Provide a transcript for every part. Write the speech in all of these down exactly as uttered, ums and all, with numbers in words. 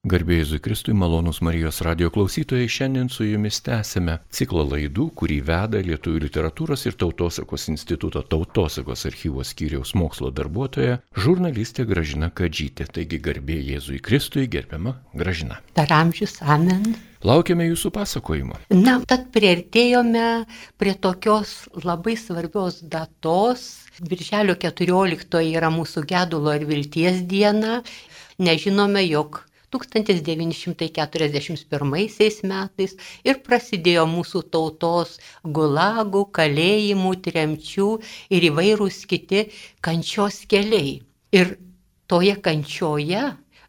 Garbė Jėzui Kristui, malonūs Marijos radijo klausytojai, šiandien su jumis tęsime ciklą laidų, kurį veda Lietuvių literatūros ir tautosakos instituto tautosakos archyvo skyriaus mokslo darbuotoja, žurnalistė Gražina Kadžytė. Taigi garbė Jėzui Kristui, gerbiama Gražina. Per amžius, amen. Laukiame jūsų pasakojimo. Na, tad priartėjome prie tokios labai svarbios datos. Birželio keturioliktoji yra mūsų gedulo ir vilties diena. Nežinome, jog tūkstantis devyni šimtai keturiasdešimt pirmaisiais metais ir prasidėjo mūsų tautos gulagų, kalėjimų, tremčių ir įvairūs kiti kančios keliai. Ir toje kančioje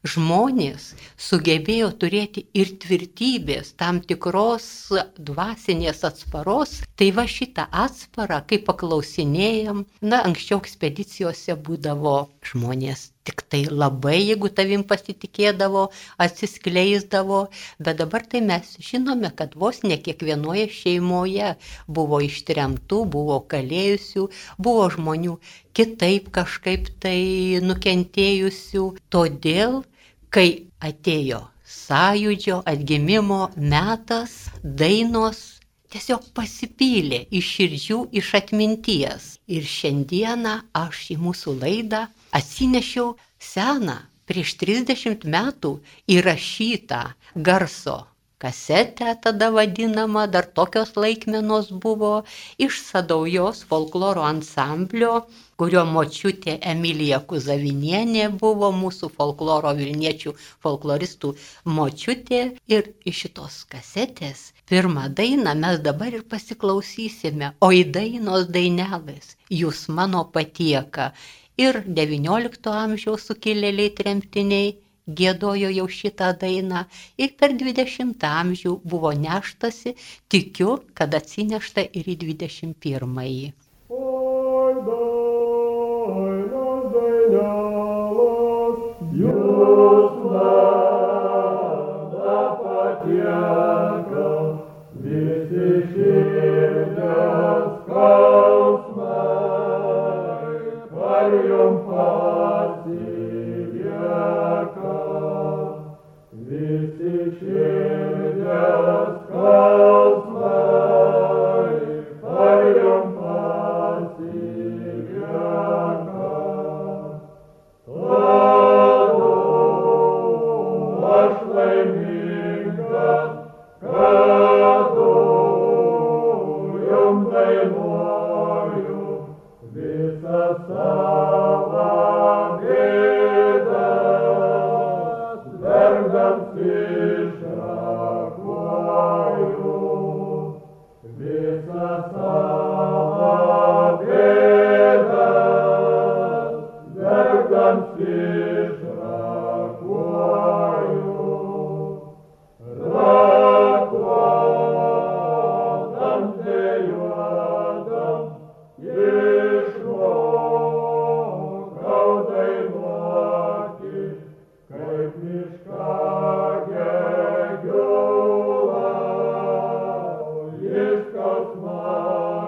žmonės sugebėjo turėti ir tvirtybės, tam tikros dvasinės atsparos. Tai va šitą atsparą, kai paklausinėjom, na, anksčiau ekspedicijose būdavo žmonės tik tai labai, jeigu tavim pasitikėdavo, atsiskleisdavo, bet dabar tai mes žinome, kad vos ne kiekvienoje šeimoje buvo ištremtų, buvo kalėjusių, buvo žmonių kitaip kažkaip tai nukentėjusių. Todėl, kai atėjo sąjūdžio atgimimo metas, dainos tiesiog pasipylė iš širdžių, iš atminties. Ir šiandieną aš į mūsų laidą atsinešiau seną, prieš trisdešimt metų įrašytą garso kasetę, tada vadinama, dar tokios laikmenos buvo, iš Sadaujos folkloro ansamblio, kurio močiutė Emilija Kuzavinienė buvo mūsų folkloro Vilniečių folkloristų močiutė. Ir iš šitos kasetės pirmą dainą mes dabar ir pasiklausysime, o į dainos dainelės Jūs mano patieka. Ir devyniolikto amžiaus sukilėliai tremtiniai giedojo jau šitą dainą ir per dvidešimtą amžių buvo neštasi, tikiu, kad atsinešta ir į dvidešimt pirmąjį. Oi, dainos dainelos, Jūs mano patieka, visi širdės skausmai, ar Jum pasilieka, visi širdės skausmai, ar Jum pasilieka. Tadu aš laimingas, kadu Jum dainuoju visą savo bėdas, verkdams išrakuoju visą savo bėdas, verkdams išrakuoju. Rakuodam, dejuodam, išmokau dainuoti, kaip miškagė giula, jis skausmą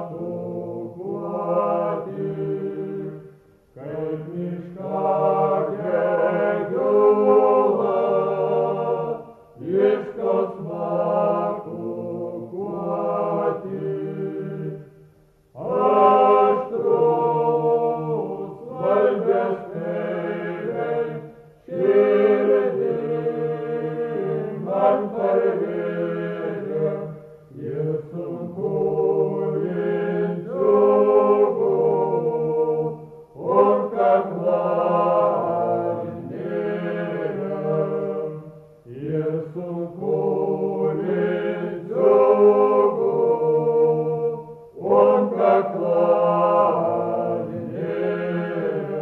kukuoti, kaip miškagė giula, jis skausmą kukuoti. Aštrus valgės peiliai, širdį man parvėrė, ir sunku vindžiugų, on kaklarinėje, ir sunku vindžiugų, on kaklarinėje.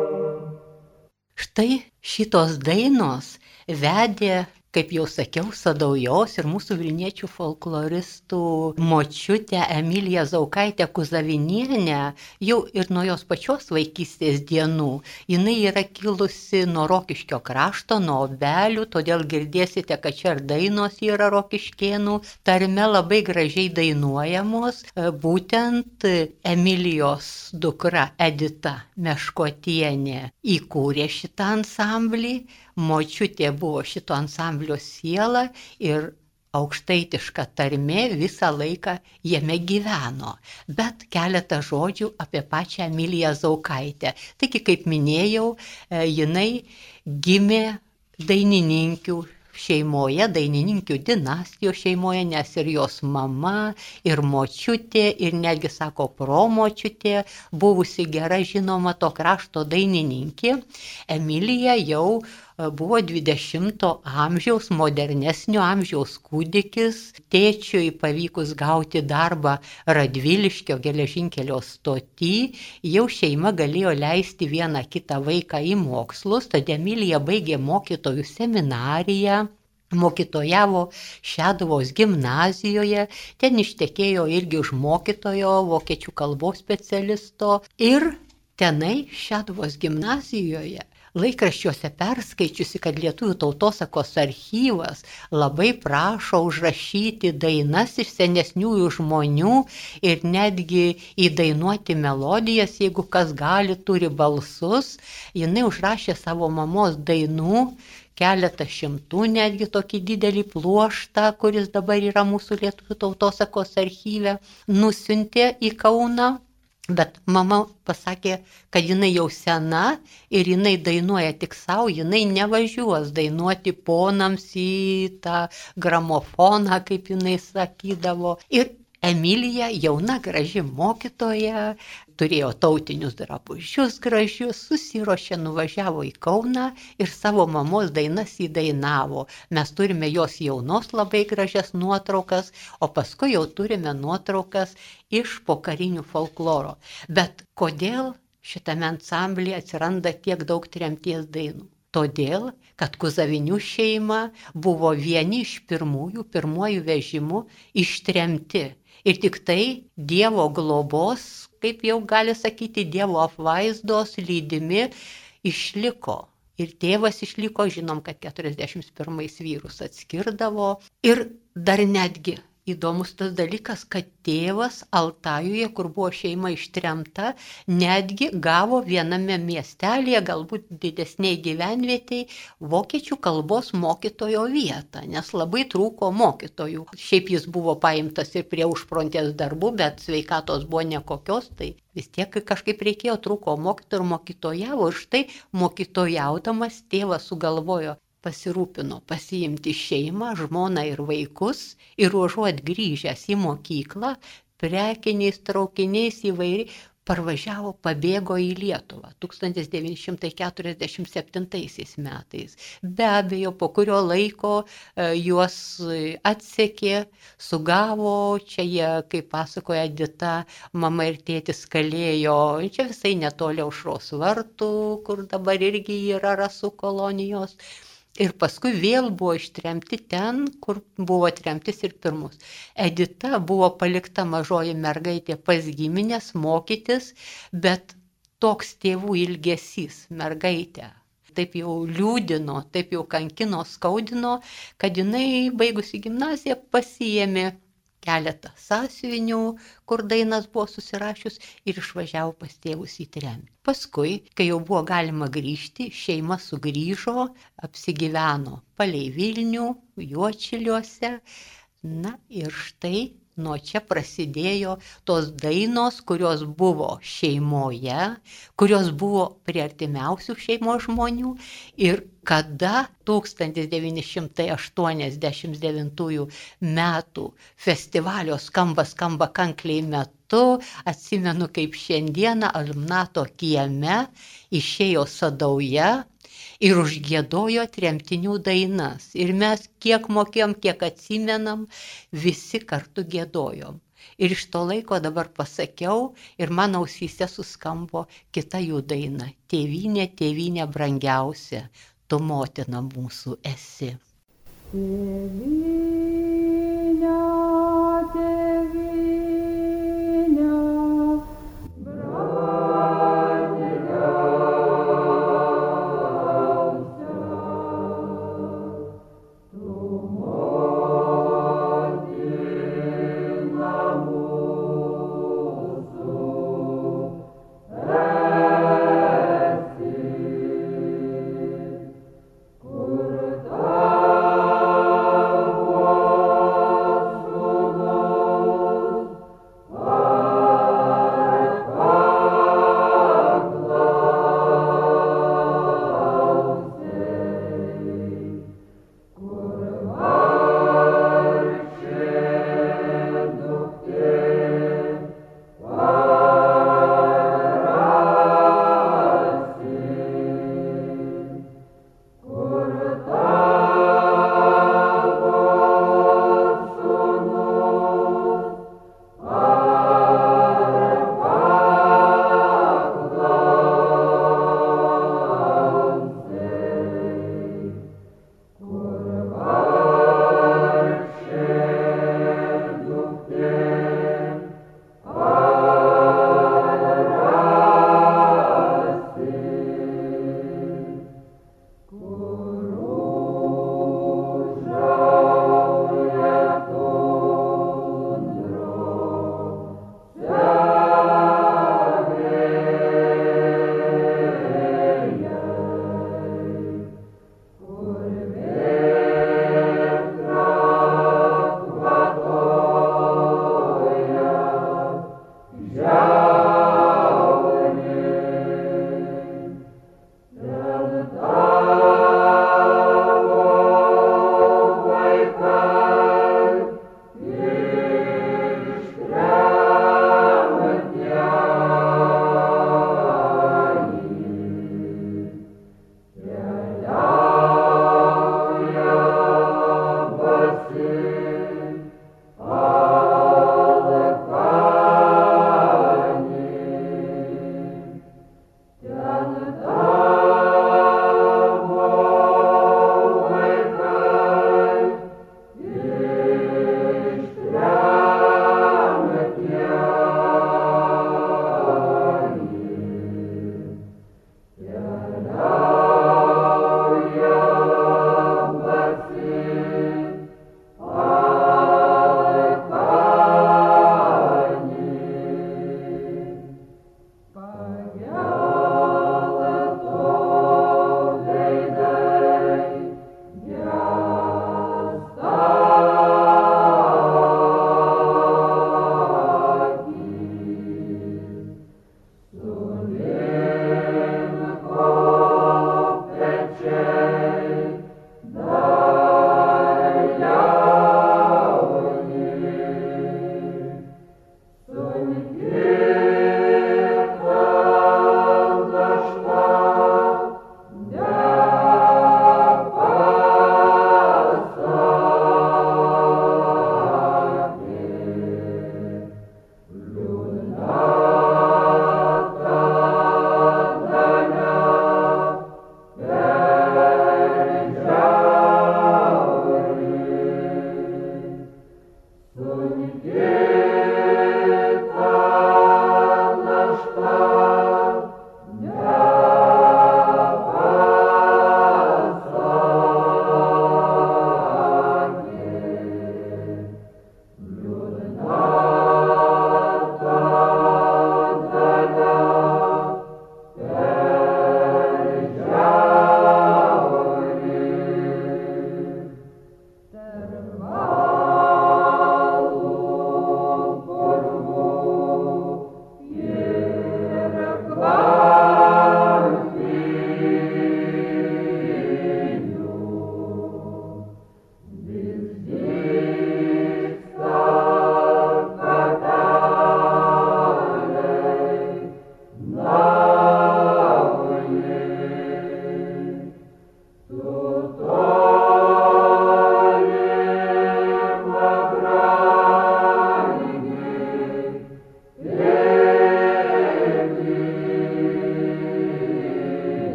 Štai šitos dainos vedė, kaip jau sakiau, Sadaujos ir mūsų Vilniečių folkloristų močiutę Emiliją Zaukaitę Kuzavinienę jau ir nuo jos pačios vaikystės dienų. Jinai yra kilusi nuo Rokiškio krašto, nuo Obelių, todėl girdėsite, kad čia ir dainos yra rokiškėnų tarme labai gražiai dainuojamos. Būtent Emilijos dukra Edita Meškotienė įkūrė šitą ansamblį, močiutė buvo šito ansamblio siela ir aukštaitiška tarmė visą laiką jame gyveno. Bet keletą žodžių apie pačią Emiliją Zaukaitę. Taigi, kaip minėjau, jinai gimė dainininkių šeimoje, dainininkių dinastijos šeimoje, nes ir jos mama, ir močiutė, ir netgi, sako, promočiutė, buvusi gera žinoma to krašto dainininkė. Emilija jau buvo dvidešimto amžiaus, modernesnio amžiaus kūdikis. Tėčiui pavykus gauti darbą Radviliškio geležinkelio stoty, jau šeima galėjo leisti vieną kitą vaiką į mokslus, tad Emilija baigė mokytojų seminariją, mokytojavo Šeduvos gimnazijoje, ten ištekėjo irgi už mokytojo, vokiečių kalbos specialisto, ir tenai Šeduvos gimnazijoje laikraščiuose perskaičiusi, kad Lietuvių tautosakos archyvas labai prašo užrašyti dainas iš senesniųjų žmonių ir netgi įdainuoti melodijas, jeigu kas gali, turi balsus. Jinai užrašė savo mamos dainų, keletą šimtų, netgi tokį didelį pluoštą, kuris dabar yra mūsų Lietuvių tautosakos archyve, nusiuntė į Kauną. Bet mama pasakė, kad jinai jau sena ir jinai dainuoja tik savo, jinai nevažiuos dainuoti ponams į tą gramofoną, kaip jinai sakydavo. Ir Emilija, jauna graži mokytoja, turėjo tautinius drabužius gražius, susiruošė, nuvažiavo į Kauną ir savo mamos dainas įdainavo. Mes turime jos jaunos labai gražias nuotraukas, o paskui jau turime nuotraukas iš pokarinių folkloro. Bet kodėl šitame ansamblėje atsiranda tiek daug tremties dainų? Todėl, kad Kuzavinių šeima buvo vieni iš pirmųjų, pirmuoju vežimu ištremti. Ir tik tai Dievo globos, kaip jau gali sakyti, Dievo apvaizdos lydimi išliko. Ir tėvas išliko, žinom, kad keturiasdešimt pirmais vyrus atskirdavo. Ir dar netgi įdomus tas dalykas, kad tėvas Altajuje, kur buvo šeima ištremta, netgi gavo viename miestelėje, galbūt didesniai gyvenvietei, vokiečių kalbos mokytojo vietą, nes labai trūko mokytojų. Šiaip jis buvo paimtas ir prie užfrontės darbų, bet sveikatos buvo nekokios, tai vis tiek kažkaip reikėjo, trūko mokytojų ir mokytojavo. Ir štai mokytojaudamas tėvas sugalvojo, pasirūpino pasiimti šeimą, žmoną ir vaikus, ir užuot grįžęs į mokyklą, prekiniais traukiniais įvairiai parvažiavo, pabėgo į Lietuvą tūkstantis devyni šimtai keturiasdešimt septintaisiais metais. Be abejo, po kurio laiko e, juos atsekė, sugavo, čia jie, kaip pasakoja Edita, mama ir tėtis kalėjo, čia visai netoli Aušros vartų, kur dabar irgi yra rasų kolonijos. Ir paskui vėl buvo ištremti ten, kur buvo tremtis ir pirmus. Edita buvo palikta mažoji mergaitė pas giminės mokytis, bet toks tėvų ilgesys mergaitę taip jau liūdino, taip jau kankino, skaudino, kad jinai baigusi gimnaziją pasiėmė keletą sąsiuvinių, kur dainas buvo susirašius, ir išvažiavo pas tėvus į tremtį. Paskui, kai jau buvo galima grįžti, šeima sugrįžo, apsigyveno palei Vilnių, Juodšiliuose. Na ir štai nuo čia prasidėjo tos dainos, kurios buvo šeimoje, kurios buvo prie artimiausių šeimos žmonių. Ir kada tūkstantis devyni šimtai aštuoniasdešimt devintųjų metų festivalio Skamba skamba kankliai metu, atsimenu kaip šiandieną Almnato kieme išėjo Sadauja ir užgiedojo tremtinių dainas. Ir mes kiek mokėjom, kiek atsimenam, visi kartu giedojom. Ir iš to laiko dabar pasakiau, ir mano ausyse suskambo kita jų daina. Tėvynė, tėvynė brangiausia, tu motina mūsų esi. Tėvynė, tėvynė,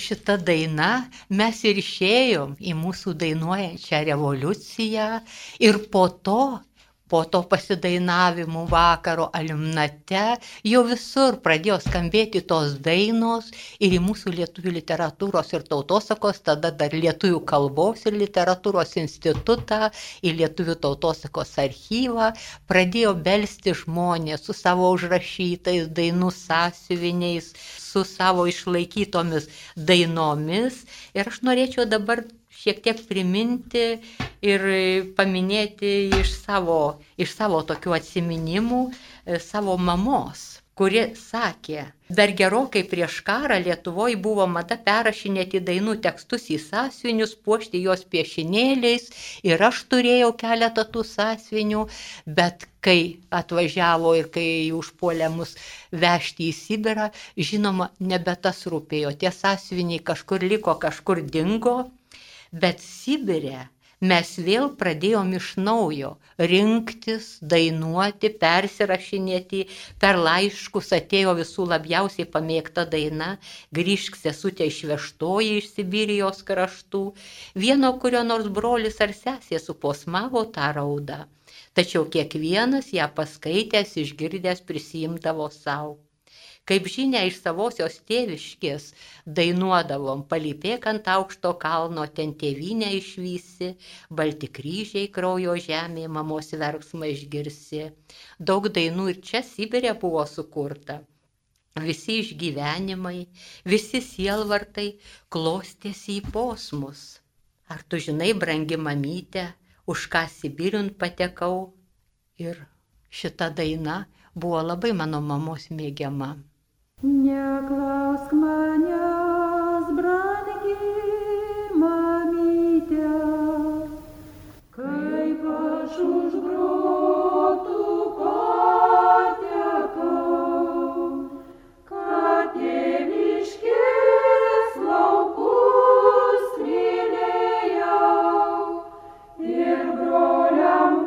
šita daina mes ir išėjom į mūsų dainuojančią revoliuciją ir po to, po to pasidainavimų vakaro aliumnate jau visur pradėjo skambėti tos dainos ir į mūsų lietuvių literatūros ir tautosakos, tada dar lietuvių kalbos ir literatūros institutą, į lietuvių tautosakos archyvą pradėjo belsti žmonės su savo užrašytais dainų sąsiuviniais, su savo išlaikytomis dainomis ir aš norėčiau dabar šiek tiek priminti ir paminėti iš savo, iš savo tokių atsiminimų savo mamos, kuri sakė, dar gerokai prieš karą Lietuvoje buvo mada perrašinėti dainų tekstus į sąsiuvinius, puošti juos piešinėliais ir aš turėjau keletą tų sąsiuvinių, bet kai atvažiavo ir kai užpuolė mus vežti į Sibirą, žinoma, nebe tas rūpėjo, tie sąsiuviniai kažkur liko, kažkur dingo. Bet Sibire mes vėl pradėjom iš naujo rinktis, dainuoti, persirašinėti, per laiškus atėjo visų labiausiai pamėgta daina Grįžk sesutė išvežtoji iš Sibirijos kraštų, vieno kurio nors brolis ar sesė suposmavo tą raudą, tačiau kiekvienas ją paskaitęs, išgirdęs prisiimdavo savo. Kaip žinia, iš savosios tėviškės dainuodavom, palypėk ant aukšto kalno, ten tėvynę išvysi, balti kryžiai kraujo žemė, mamos verksmą išgirsi. Daug dainų ir čia Sibire buvo sukurta. Visi išgyvenimai, visi sielvartai klostėsi į posmus. Ar tu žinai, brangi mamyte, už ką Sibiriun patekau? Ir šita daina buvo labai mano mamos mėgiama. Neklausk manęs, brangi mamyte, kaip aš už grotų patekau, kad tėviškės laukus mylėjau ir broliam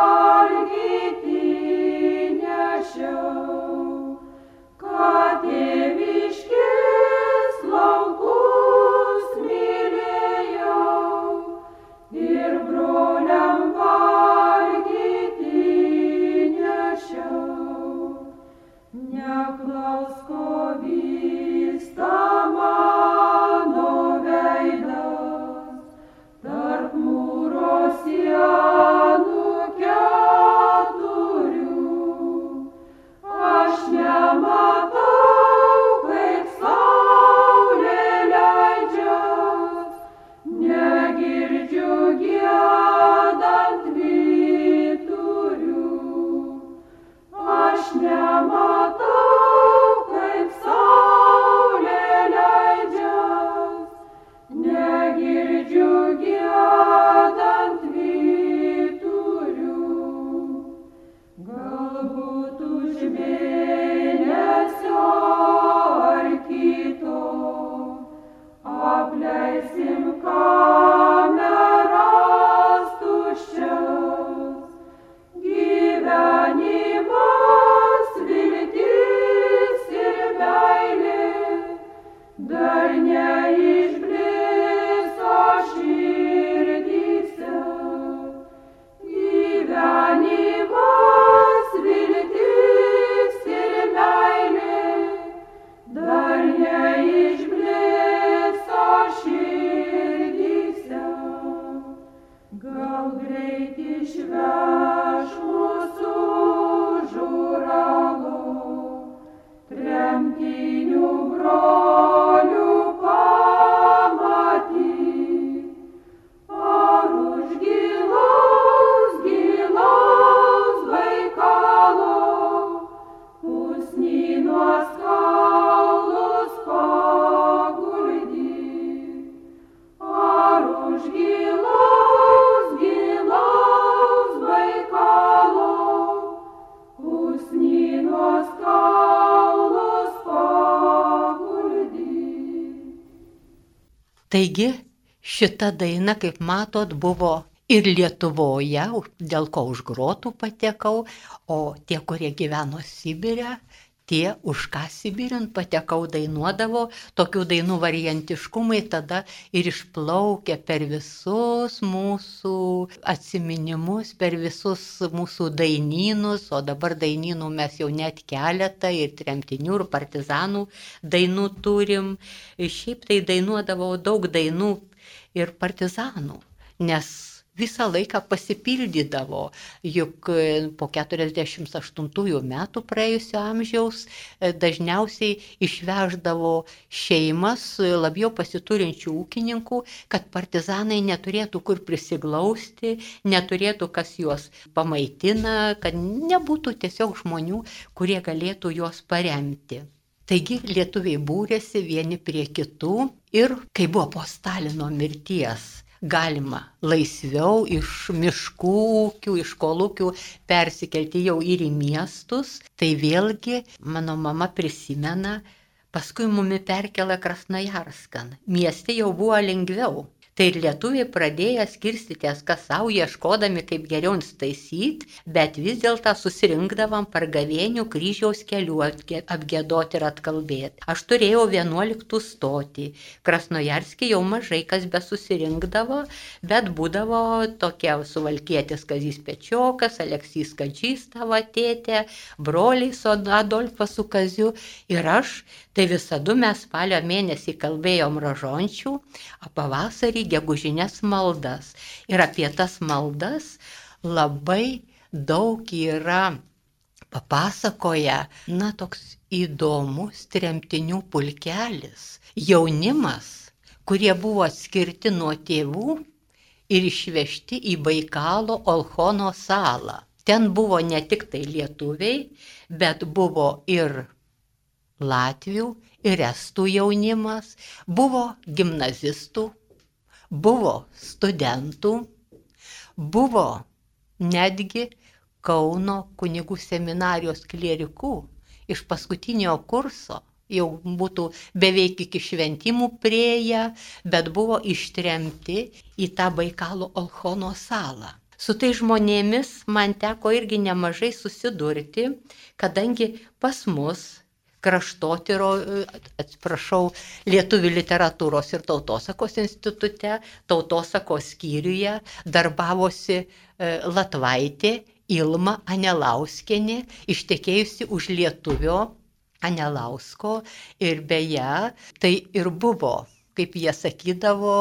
valgyti nešiau. Kad tėviškės laukus mylėjau ir broliam valgyti nešiau. Neklausk, ko vyksta mano veidas tarp mūro sienų keturių. Aš nematau, kaip saulė leidžias, negirdžiu giedant vyturių. Aš nematau, kaip saulė leidžias, negirdžiu giedant vyturių. Galbūt už mėnesio ar kito apleisim kameras tuščias. Gyvenimas, viltis ir meilė dar neišblėso širdyse. Gyvenimas, viltis ir meilė dar neišblėso širdyse. Gal greit išveš mūsų žuralo, tremtinių brolių pamatyt. Ar už gilaus, gilaus Baikalo pusnynuos kaulus paguldyt. Ar už gilaus, gilaus Baikalo pusnynuos kaulus paguldyt. Taigi, šita daina, kaip matot, buvo ir Lietuvoje, dėl ko už grotų patekau, o tie, kurie gyveno Sibire, tie, už ką Sibirin patekau, dainuodavo, tokių dainų variantiškumai tada ir išplaukia per visus mūsų atsiminimus, per visus mūsų dainynus, o dabar dainynų mes jau net keletą ir tremtinių, ir partizanų dainų turim. Šiaip tai dainuodavau daug dainų ir partizanų, nes visą laiką pasipildydavo, juk po keturiasdešimt aštuntųjų metų praėjusio amžiaus dažniausiai išveždavo šeimas labiau pasiturinčių ūkininkų, kad partizanai neturėtų kur prisiglausti, neturėtų kas juos pamaitina, kad nebūtų tiesiog žmonių, kurie galėtų juos paremti. Taigi lietuviai būrėsi vieni prie kitų ir kai buvo po Stalino mirties, galima laisviau iš miškų ūkių, iš kolūkių persikelti jau ir į miestus, tai vėlgi mano mama prisimena, paskui mumi perkelė Krasnojarskan. Mieste jau buvo lengviau. Tai ir lietuviai pradėjo skirstytis kas savo, ieškodami kaip geriau įstaisyti, bet vis dėlto susirinkdavom pargavėnių kryžiaus kelių apgiedoti ir atkalbėti. Aš turėjau vienuoliktų stotį. Krasnojarske jau mažai kas besusirinkdavo, bet būdavo tokie suvalkietis Kazys Pečiokas, Aleksys Kadžys, tavo tėtė, broliai su Adolfas su Kaziu ir aš. Tai visada mes spalio mėnesį kalbėjom rožančių, o pavasarį gegužinės maldas. Ir apie tas maldas labai daug yra papasakoja, na, toks įdomus tremtinių pulkelis. Jaunimas, kurie buvo atskirti nuo tėvų ir išvežti į Baikalo Olchono salą. Ten buvo ne tik tai lietuviai, bet buvo ir latvių, ir estų jaunimas, buvo gimnazistų, buvo studentų, buvo netgi Kauno kunigų seminarijos klierikų iš paskutinio kurso, jau būtų beveik iki šventimų prieėję, bet buvo ištremti į tą Baikalo Olchono salą. Su tai žmonėmis man teko irgi nemažai susidurti, kadangi pas mus kraštotyro, atsiprašau, Lietuvių literatūros ir tautosakos institute, tautosakos skyriuje darbavosi latvaitė Ilma Anelauskienė, ištekėjusi už lietuvio Anelausko ir beje, tai ir buvo, kaip jie sakydavo,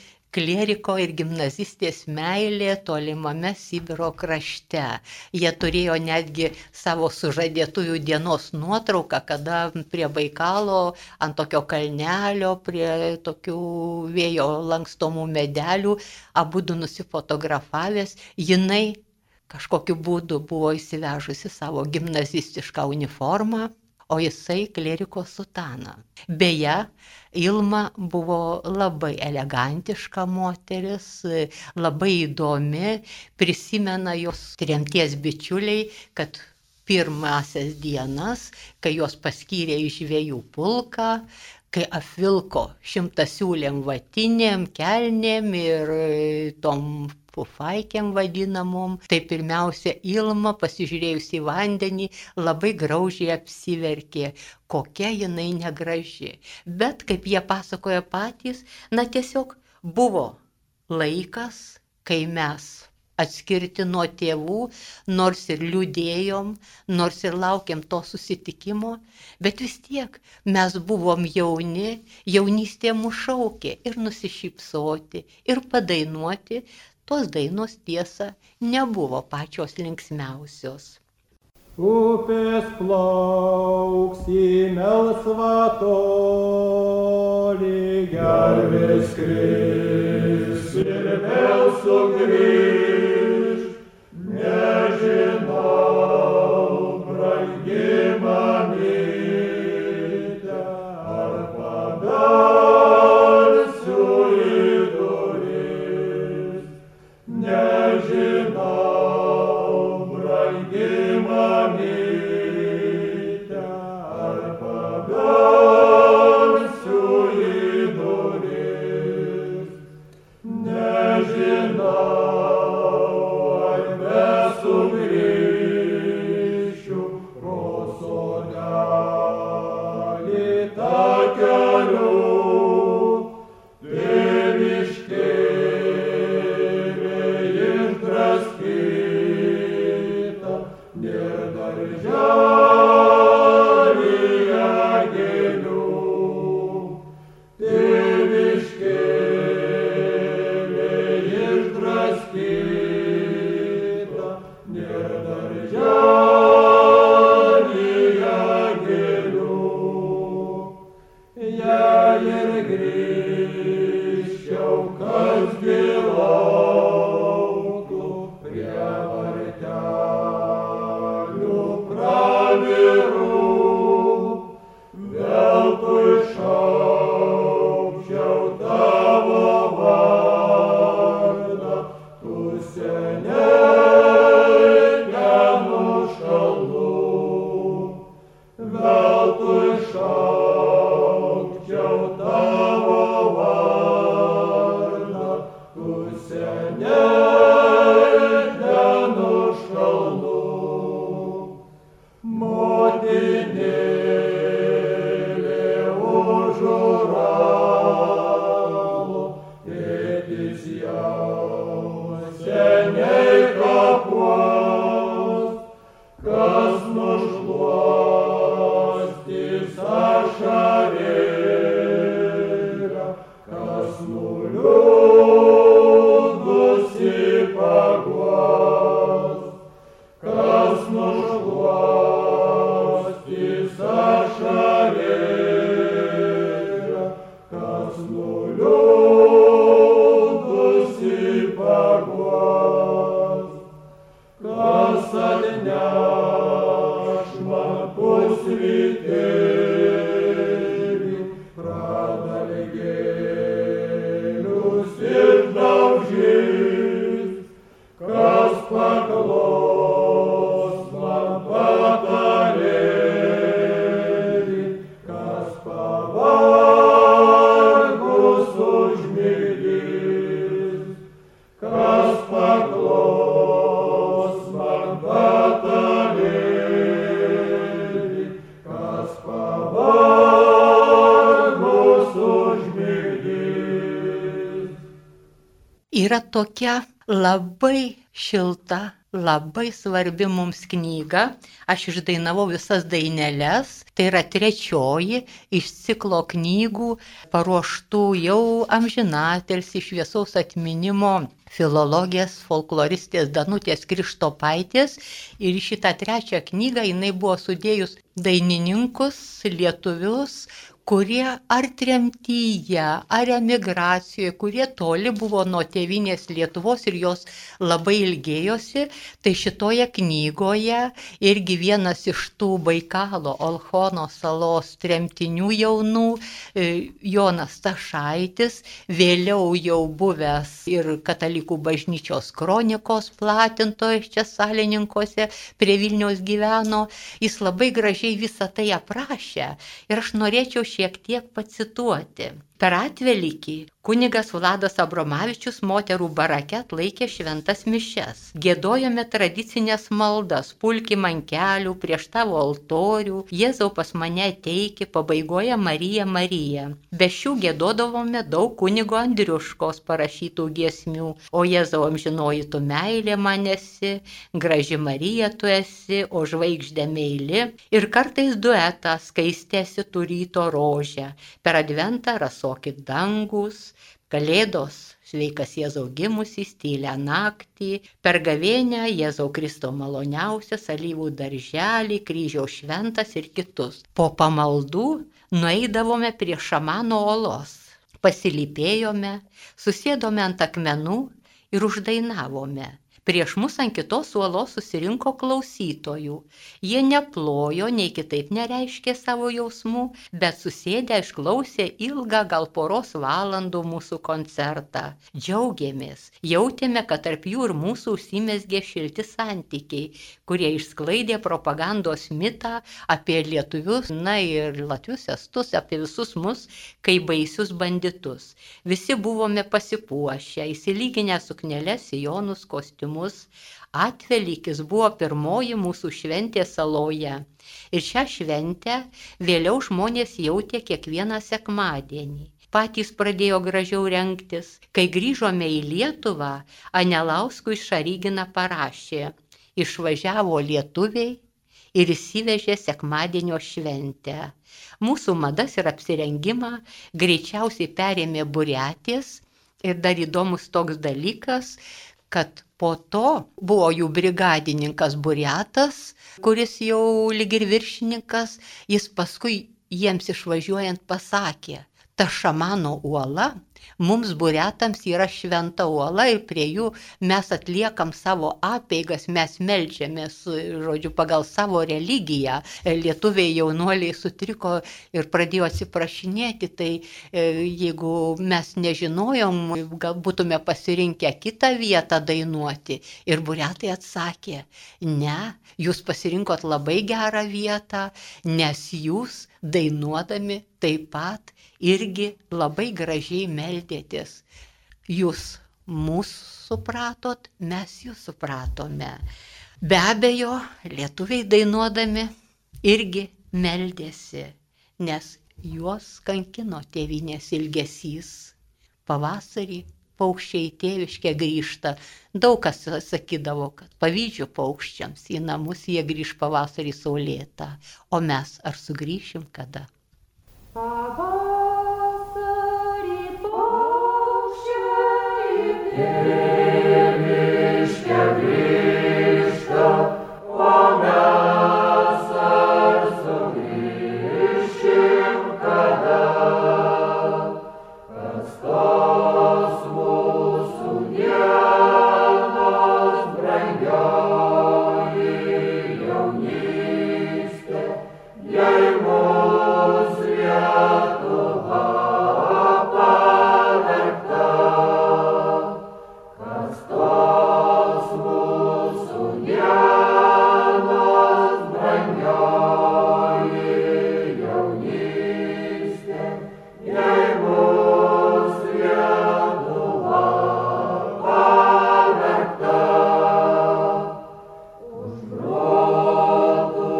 klieriko ir gimnazistės meilė tolimame Sibiro krašte. Jie turėjo netgi savo sužadėtuvių dienos nuotrauką, kada prie Baikalo, ant tokio kalnelio, prie tokių vėjo lankstomų medelių, abudu nusifotografavęs, jinai kažkokiu būdu buvo įsivežusi savo gimnazistišką uniformą, o jisai kleriko sutaną. Beje, Ilma buvo labai elegantiška moteris, labai įdomi, prisimena jos tremties bičiuliai, kad pirmasias dienas, kai jos paskyrė į žvejų pulką, kai apvilko šimtasiūlėm vatinėm, kelnėm ir tom pufaikėm vadinamom, tai pirmiausia Ilma, pasižiūrėjus į vandenį, labai graužiai apsiverkė, kokia jinai negraži. Bet, kaip jie pasakoja patys, na tiesiog buvo laikas, kai mes atskirti nuo tėvų, nors ir liūdėjom, nors ir laukiam to susitikimo, bet vis tiek mes buvom jauni, jaunystė mus šaukė ir nusišypsoti, ir padainuoti. Tos dainos tiesa nebuvo pačios linksmiausios. Upės plauks į melsvą tolį, gervės skris ir vėl sugrįž. Nežinau, brangi mamyte, ar pabelsiu į duris. Nežinau, brangi mamyte, ar pabelsiu į duris. Nežinau, ar besugrįšiu pro sodelį. Yra tokia labai šilta, labai svarbi mums knyga. Aš išdainavau visas daineles. Tai yra trečioji iš ciklo knygų paruoštų jau amžinatilsį šviesaus atminimo filologės, folkloristės Danutės Krištopaitės. Ir į šitą trečią knygą jinai buvo sudėjus dainininkus, lietuvius, kurie ar tremtyje, ar emigracijoje, kurie toli buvo nuo tėvynės Lietuvos ir jos labai ilgėjosi. Tai šitoje knygoje irgi vienas iš tų Baikalo Olchono salos tremtinių jaunų, Jonas Stašaitis, vėliau jau buvęs ir katalikų bažnyčios kronikos platintojas čia Salininkuose prie Vilniaus gyveno. Jis labai gražiai visą tai aprašė ir aš norėčiau šiek tiek pacituoti. Per Atvelykį kunigas Vladas Abromavičius moterų barake atlaikė šventas mišias. Giedojome tradicinės maldas, pulkim ant kelių, prieš tavo altorių, Jėzau pas mane ateiki, pabaigoje Marija, Marija. Be šių giedodavome daug kunigo Andriuškos parašytų giesmių. O Jėzau amžinoji tu meilė man esi, graži Marija tu esi, o žvaigždė meili. Ir kartais duetą skaistėsi tu ryto rožę. Per adventą rasokit dangus, Kalėdos, sveikas Jėzau gimusis, tylią naktį, per gavėnią Jėzau Kristo maloniausias, alyvų darželį, kryžiaus šventas ir kitus. Po pamaldų nueidavome prie šamano olos, pasilypėjome, susėdome ant akmenų ir uždainavome. Prieš mus ant kitos uolos susirinko klausytojų. Jie neplojo, nei kitaip nereiškė savo jausmų, bet susėdę išklausė ilgą gal poros valandų mūsų koncertą. Džiaugiamės, jautėme, kad tarp jų ir mūsų užsimezgė šilti santykiai, kurie išsklaidė propagandos mitą apie lietuvius, na ir latvius, estus, apie visus mus kaip baisius banditus. Visi buvome pasipuošę, įsilyginę sukneles, sijonus, kostiumus. Atvelykis buvo pirmoji mūsų šventė saloje. Ir šią šventę vėliau žmonės jautė kiekvieną sekmadienį. Patys pradėjo gražiau rengtis. Kai grįžome į Lietuvą, Anelauskui Šarygina parašė: išvažiavo lietuviai ir įsivežė sekmadienio šventę. Mūsų madas ir apsirengimą greičiausiai perėmė Buriatės. Ir dar įdomus toks dalykas, kad po to buvo jų brigadininkas Buriatas, kuris jau lyg ir viršininkas, jis paskui jiems išvažiuojant pasakė: ta šamano uola Mums buriatams yra šventa uola ir prie jų mes atliekam savo apeigas, mes meldžiamės, žodžiu, pagal savo religiją. Lietuviai jaunuoliai sutriko ir pradėjo atsiprašinėti, tai jeigu mes nežinojom, gal būtume pasirinkę kitą vietą dainuoti. Ir buriatai atsakė, ne, jūs pasirinkot labai gerą vietą, nes jūs dainuodami taip pat irgi labai gražiai meldėtės. Jūs mūsų supratot, mes jūs supratome. Be abejo, lietuviai dainuodami irgi meldėsi, nes juos kankino tėvynės ilgesys. Pavasarį paukščiai tėviškę grįžta. Daug kas sakydavo, kad pavydžiu paukščiams, į namus jie grįž pavasarį saulėtą. O mes ar sugrįšim kada? Pavasarį paukščiai Tėviškę grįžta, o mes ar sugrįšim kada? Kas tos mūsų dienos brangioji jaunystė, jei mus Lietuva pavergta. Kas tos mūsų dienos brangioji jaunystė, jei mus Lietuva pavergta. Už grotų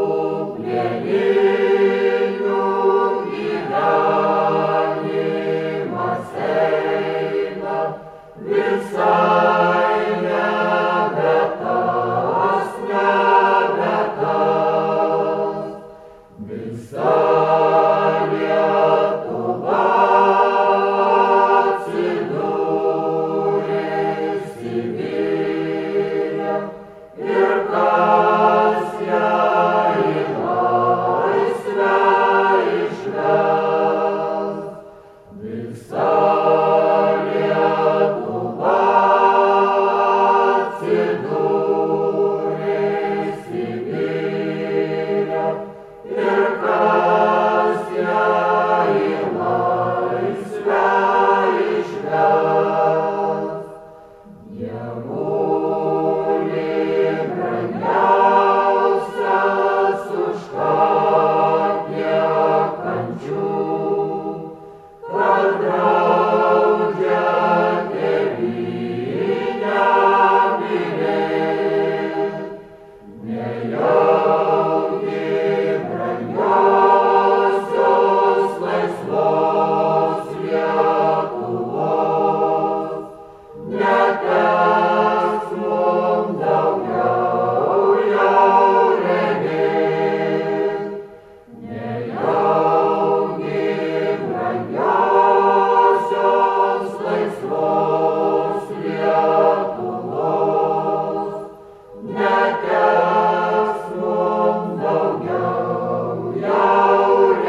plieninių gyvenimas eina, visai nebe tas, nebe tas. Visa Lietuva atsidūrė Sibire ir kas ją į laisvę išves. Visa Lietuva atsidūrė Sibire ir kas ją į laisvę išves. Dievuli brangiausias, už ką tiek kančių, kad draudžia tėvynę mylėt. Nejaugi brangiosios laisvos Lietuvos neteks mum daugiau jau regėt. Nejaugi brangiosios laisvos Lietuvos neteks mum daugiau jau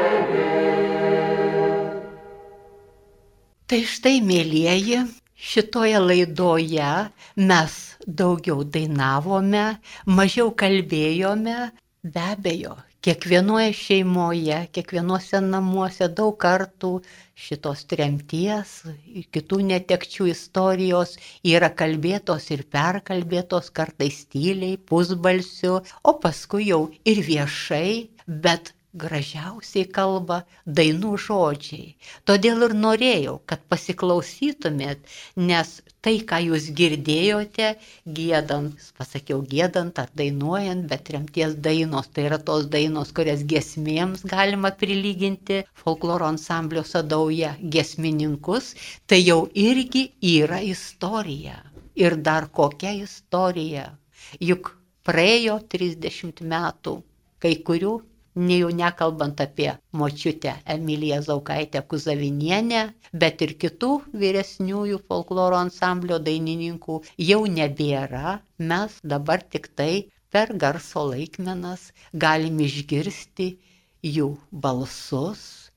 regėt. Tai štai, mėlieji, šitoje laidoje mes daugiau dainavome, mažiau kalbėjome, be abejo, kiekvienoje šeimoje, kiekvienuose namuose daug kartų šitos tremties, kitų netekčių istorijos yra kalbėtos ir perkalbėtos, kartais tyliai, pusbalsiu, o paskui jau ir viešai, bet gražiausiai kalba dainų žodžiai. Todėl ir norėjau, kad pasiklausytumėt, nes tai, ką jūs girdėjote, giedant, pasakiau giedant ar dainuojant, bet tremties dainos, tai yra tos dainos, kurias giesmėms galima prilyginti folkloro ansamblio Sadauja giesmininkus, tai jau irgi yra istorija. Ir dar kokia istorija. Juk praėjo trisdešimt metų, kai kurių, ne jau nekalbant apie močiutę Emiliją Zaukaitę Kuzavinienę, bet ir kitų vyresniųjų folkloro ansamblio dainininkų jau nebėra. Mes dabar tik tai per garso laikmenas galim išgirsti jų balsus,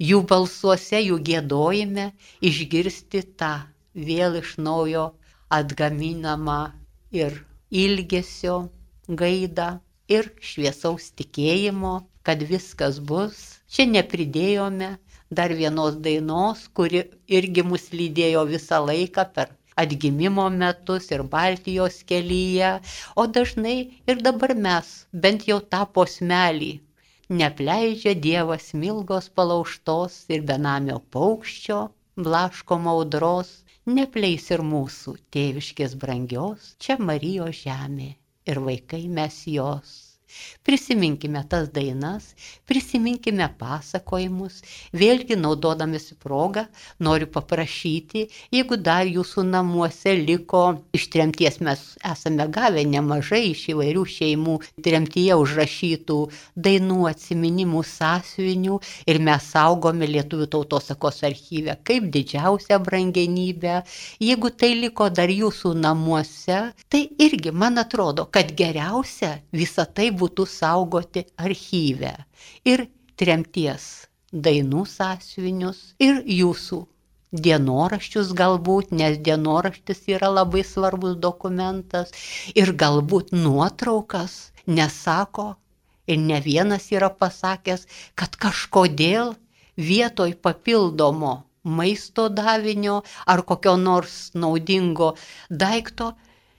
jų balsuose, jų giedojime išgirsti tą vėl iš naujo atgaminamą ir ilgesio gaidą, ir šviesaus tikėjimo, kad viskas bus. Čia nepridėjome dar vienos dainos, kuri irgi mus lydėjo visą laiką per atgimimo metus ir Baltijos kelyje, o dažnai ir dabar mes, bent jau tą posmelį, neapleidžia Dievas smilgos palaužtos ir benamio paukščio, blaškomo audros, neapleis ir mūsų tėviškės brangios, čia Marijos žemė ir vaikai mes jos. Prisiminkime tas dainas, prisiminkime pasakojimus, vėlgi naudodamasi progą noriu paprašyti, jeigu dar jūsų namuose liko iš tremties, mes esame gavę nemažai iš įvairių šeimų tremtyje užrašytų dainų, atsiminimų, sąsiuvinių ir mes saugome Lietuvių tautosakos archyve kaip didžiausią brangenybę. Jeigu tai liko dar jūsų namuose, tai irgi man atrodo, kad geriausia visą tai būtų saugoti archyve ir tremties dainų sąsiuvinius ir jūsų dienoraščius galbūt, nes dienoraštis yra labai svarbus dokumentas ir galbūt nuotraukas, nesako ir ne vienas yra pasakęs, kad kažkodėl vietoj papildomo maisto davinio ar kokio nors naudingo daikto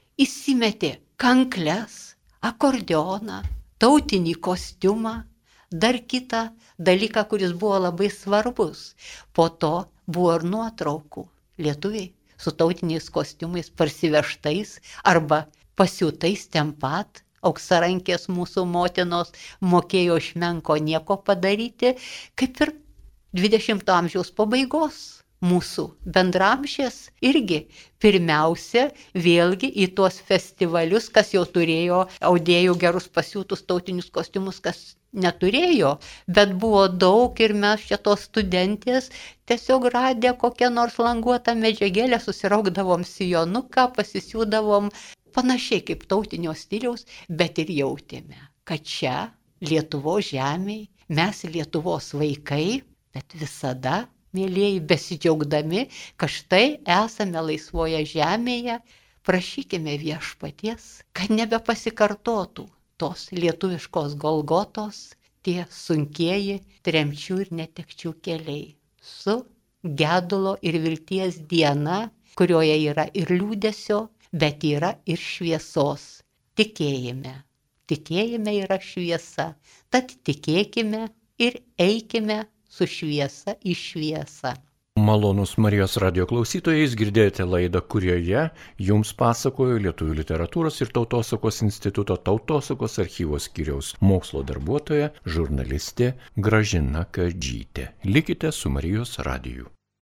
įsimetė kankles, akordeoną, tautinį kostiumą, dar kitą dalyką, kuris buvo labai svarbus. Po to buvo ir nuotraukų. Lietuviai su tautiniais kostiumais parsivežtais arba pasiūtais ten pat, auksarankės mūsų motinos mokėjo iš menko nieko padaryti, kaip ir dvidešimto amžiaus pabaigos. Mūsų bendramžės irgi pirmiausia vėlgi į tuos festivalius, kas jau turėjo audėjų gerus pasiūtus tautinius kostiumus, kas neturėjo, bet buvo daug ir mes čia tos studentės tiesiog radę kokią nors languotą medžiagėlę, susiraukdavom sijonuką, pasisiūdavom panašiai kaip tautinio stiliaus, bet ir jautėme, kad čia Lietuvos žemėj mes Lietuvos vaikai, bet visada mėlieji, besidžiaugdami, kad štai esame laisvoje žemėje, prašykime Viešpaties, kad nebepasikartotų tos lietuviškos Golgotos, tie sunkieji tremčių ir netekčių keliai. Su gedulo ir vilties diena, kurioje yra ir liūdesio, bet yra ir šviesos. Tikėjime. Tikėjime yra šviesa. Tad tikėkime ir eikime su šviesa į šviesą. Malonūs Marijos radijo klausytojais, girdėjote laidą, kurioje jums pasakojo Lietuvių literatūros ir tautosakos instituto tautosakos archyvos skyriaus mokslo darbuotoja, žurnalistė Gražina Kadžytė. Likite su Marijos radiju.